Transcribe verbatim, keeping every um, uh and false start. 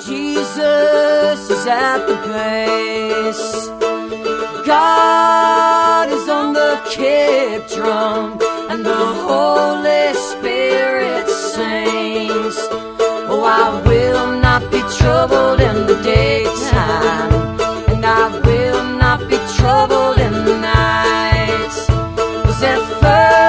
Jesus is at the base. God is on the kick drum, and the Holy Spirit sings. Oh, I will not be troubled in the daytime, and I will not be troubled in the night. 'Cause at first